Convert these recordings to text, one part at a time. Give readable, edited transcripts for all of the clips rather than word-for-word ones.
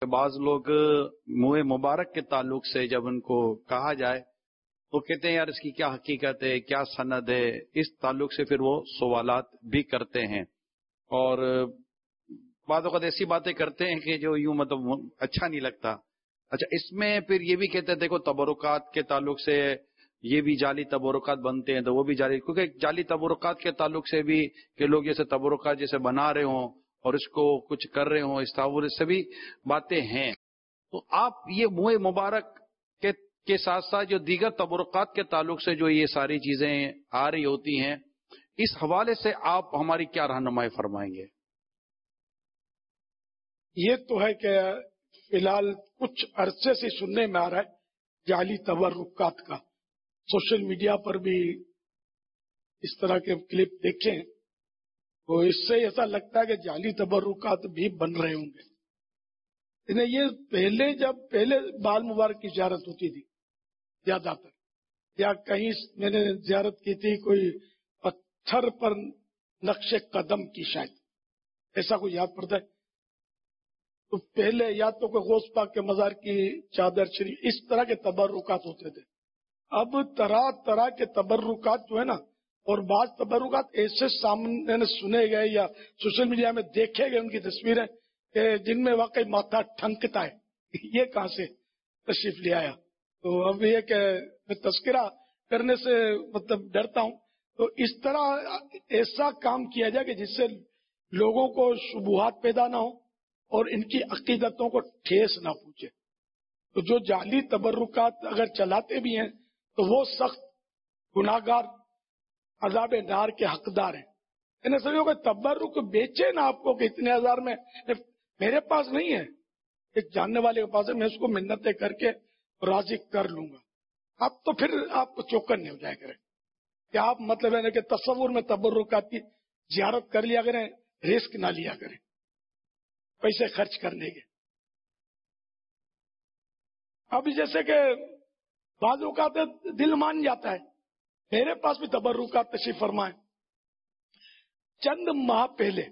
بعض لوگ منہ مبارک کے تعلق سے جب ان کو کہا جائے وہ کہتے ہیں یار اس کی کیا حقیقت ہے، کیا سند ہے، اس تعلق سے پھر وہ سوالات بھی کرتے ہیں اور بعض اوقات ایسی باتیں کرتے ہیں کہ جو یوں مطلب اچھا نہیں لگتا۔ اچھا، اس میں پھر یہ بھی کہتے ہیں دیکھو تبرکات کے تعلق سے یہ بھی جعلی تبرکات بنتے ہیں تو وہ بھی جعلی، کیونکہ جعلی تبرکات کے تعلق سے بھی کہ لوگ جیسے تبرکات جیسے بنا رہے ہوں اور اس کو کچھ کر رہے ہوں، اس تعور سے بھی باتیں ہیں۔ تو آپ یہ منہ مبارک کے ساتھ ساتھ جو دیگر تبرکات کے تعلق سے جو یہ ساری چیزیں آ رہی ہوتی ہیں، اس حوالے سے آپ ہماری کیا رہنمائی فرمائیں گے؟ یہ تو ہے کہ فی الحال کچھ عرصے سے سننے میں آ رہا ہے جعلی تبرکات کا، سوشل میڈیا پر بھی اس طرح کے کلپ دیکھیں تو اس سے ایسا لگتا ہے کہ جعلی تبرکات بھی بن رہے ہوں گے۔ یہ پہلے بال مبارک کی زیارت ہوتی تھی زیادہ تر، یا کہیں میں نے زیارت کی تھی کوئی پتھر پر نقش قدم کی، شاید ایسا کوئی یاد پڑتا ہے تو پہلے یا تو کوئی غوث پاک کے مزار کی چادر شریف، اس طرح کے تبرکات ہوتے تھے۔ اب طرح طرح کے تبرکات جو ہے نا، اور بعض تبرکات ایسے سامنے سنے گئے یا سوشل میڈیا میں دیکھے گئے ان کی تصویریں کہ جن میں واقعی ماتھا ٹھنکتا ہے، یہ کہاں سے تشریف لے آیا؟ تو اب یہ کہ میں تذکرہ کرنے سے مطلب ڈرتا ہوں، تو اس طرح ایسا کام کیا جائے کہ جس سے لوگوں کو شبہات پیدا نہ ہو اور ان کی عقیدتوں کو ٹھیس نہ پہنچے۔ تو جو جعلی تبرکات اگر چلاتے بھی ہیں تو وہ سخت گناہگار، عذاب نار کے حقدار ہیں۔ انہیں سمجھو کہ تبرک بیچے نا آپ کو کہ اتنے ہزار میں، میرے پاس نہیں ہے، ایک جاننے والے کے پاس ہے، میں اس کو منتیں کر کے راضی کر لوں گا۔ اب تو پھر آپ کو چوکن نہیں ہو جائے کریں کہ آپ مطلب ہے کہ تصور میں تبرکات کی زیارت کر لیا کریں، رسک نہ لیا کریں پیسے خرچ کرنے کے۔ اب جیسے کہ بعض اوقات دل مان جاتا ہے، میرے پاس بھی تبرکات تشریف فرمائیں۔ چند ماہ پہلے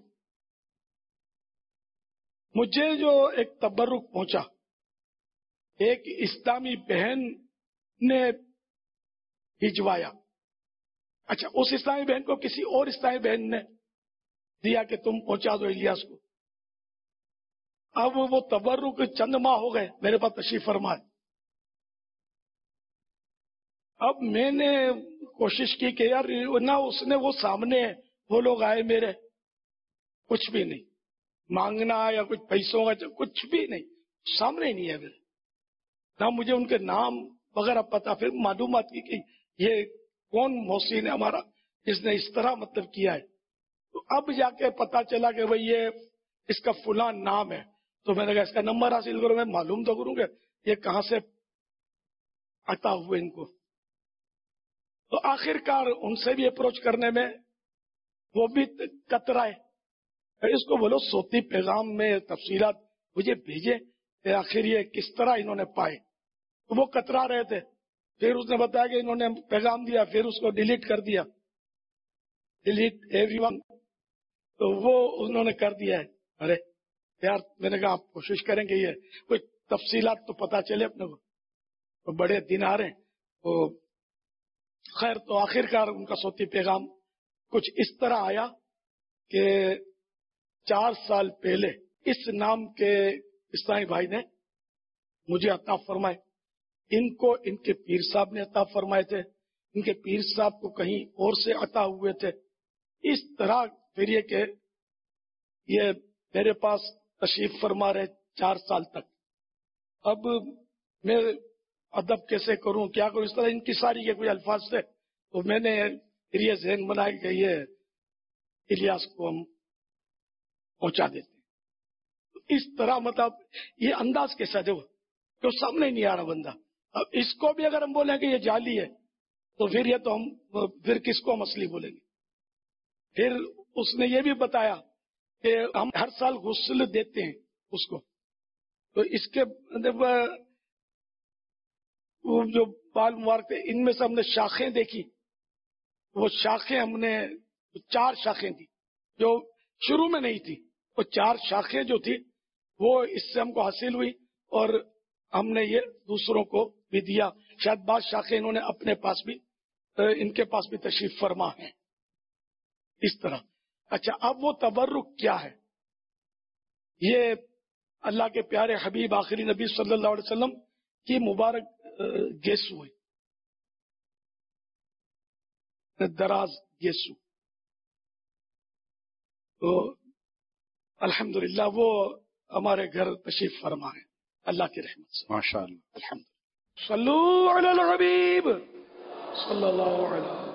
مجھے جو ایک تبرک پہنچا، ایک اسلامی بہن نے بھجوایا۔ اچھا، اس اسلامی بہن کو کسی اور اسلامی بہن نے دیا کہ تم پہنچا دو الیاس کو۔ اب وہ تبرک چند ماہ ہو گئے میرے پاس تشریف فرمائے۔ اب میں نے کوشش کی کہ یار نہ اس نے وہ سامنے وہ لوگ آئے میرے، کچھ بھی نہیں مانگنا یا کچھ پیسوں کا کچھ بھی نہیں، سامنے ہی نہیں ہے میرے، نہ مجھے ان کے نام وغیرہ پتا۔ پھر معلومات کی کہ یہ کون محسن ہے ہمارا جس نے اس طرح مطلب کیا ہے، تو اب جا کے پتا چلا کہ بھئی یہ اس کا فلاں نام ہے۔ تو میں نے کہا اس کا نمبر حاصل کرو، میں معلوم تو کروں گا یہ کہاں سے عطا ہوئے ان کو۔ تو آخر کار ان سے بھی اپروچ کرنے میں وہ بھی کترائے، اس کو بولو صوتی پیغام میں تفصیلات مجھے بھیجے کہ آخر یہ کس طرح انہوں نے پائے، تو وہ کترا رہے تھے۔ پھر اس نے بتایا کہ انہوں نے پیغام دیا، پھر اس کو ڈیلیٹ کر دیا، ڈیلیٹ ایوری ون، تو وہ انہوں نے کر دیا ہے۔ ارے یار، میں نے کہا آپ کوشش کریں گے یہ کوئی تفصیلات تو پتا چلے اپنے کو، تو بڑے دن آ رہے ہیں۔ تو خیر، تو آخر کار ان کا صوتی پیغام کچھ اس طرح آیا کہ 4 سال پہلے اس نام کے اسلامی بھائی نے مجھے عطا فرمائے، ان کو ان کے پیر صاحب نے عطا فرمائے تھے، ان کے پیر صاحب کو کہیں اور سے عطا ہوئے تھے۔ اس طرح پھر یہ کہ یہ میرے پاس تشریف فرما رہے 4 سال تک۔ اب میں ادب کیسے کروں، کیا کروں، اس طرح ان کی ساری کے کچھ الفاظ تھے، تو میں نے پھر یہ ذہن بنایا کہ یہ الیاس کو ہم پہنچا دیتے ہیں۔ تو اس طرح مطلب یہ انداز کیسا جو کہ سامنے نہیں آ رہا بندہ۔ اب اس کو بھی اگر ہم بولیں کہ یہ جعلی ہے تو پھر یہ تو ہم پھر کس کو ہم اصلی بولیں گے؟ پھر اس نے یہ بھی بتایا کہ ہم ہر سال غسل دیتے ہیں اس کو، تو اس کے وہ جو بال مبارک تھے ان میں سے ہم نے شاخیں دیکھی، وہ شاخیں ہم نے 4 شاخیں تھی جو شروع میں نہیں تھی، وہ 4 شاخیں جو تھی وہ اس سے ہم کو حاصل ہوئی اور ہم نے یہ دوسروں کو بھی دیا. شاید بعض شاخیں انہوں نے اپنے پاس بھی ان کے پاس بھی تشریف فرما ہے اس طرح. اچھا، اب وہ تبرک کیا ہے؟ یہ اللہ کے پیارے حبیب آخری نبی صلی اللہ علیہ وسلم کی مبارک گیسو ہے، دراز گیسو. تو الحمدللہ وہ ہمارے گھر تشریف فرما ہے اللہ کی رحمت سے، ماشاء اللہ. الحمدللہ. صلو علی الحبیب صلی اللہ علیہ